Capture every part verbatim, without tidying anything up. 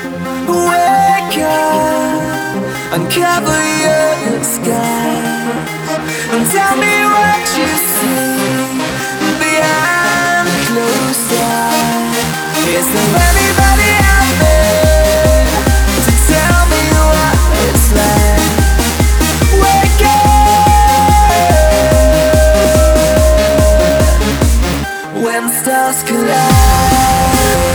Wake up, uncover your skies, and tell me what you see behind closed eyes. Is there anybody out there to tell me what it's like? Wake up when stars collide.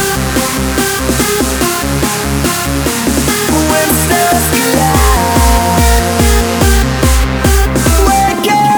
When stars collide. Wake up.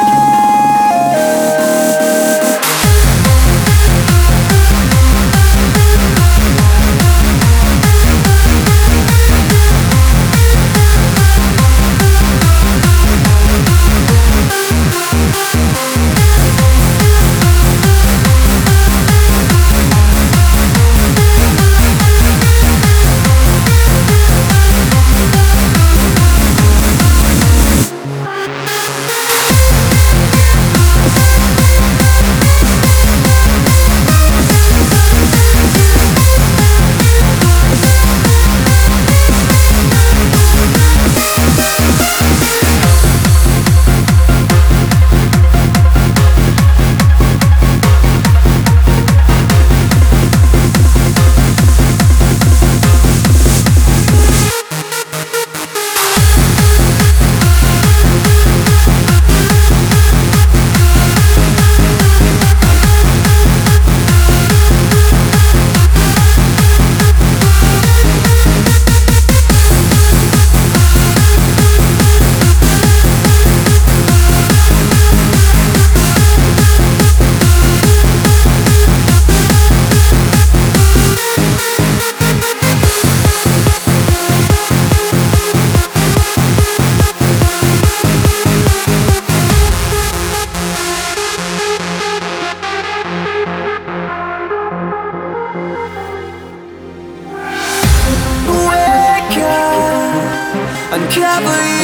Uncover